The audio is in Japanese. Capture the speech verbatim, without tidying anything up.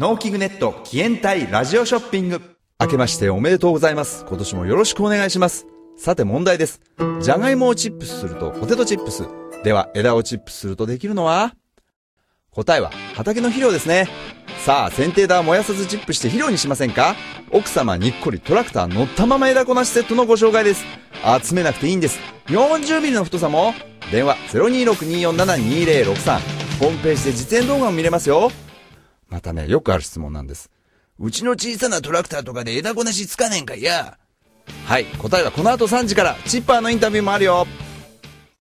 農機具ネット気援隊ラジオショッピング。明けましておめでとうございます。今年もよろしくお願いします。さて問題です。じゃがいもをチップスするとポテトチップス。では枝をチップスするとできるのは？答えは畑の肥料ですね。さあ剪定枝を燃やさずチップして肥料にしませんか？奥様にっこりトラクター乗ったまま枝こなしセットのご紹介です。集めなくていいんです。よんじゅうミリの太さも。電話 ゼロにーろくにーよんななにーぜろろくさん。ホームページで実演動画も見れますよ。またね、よくある質問なんです。うちの小さなトラクターとかで枝こなしつかねんかいや。はい、答えはこの後さんじからチッパーのインタビューもあるよ。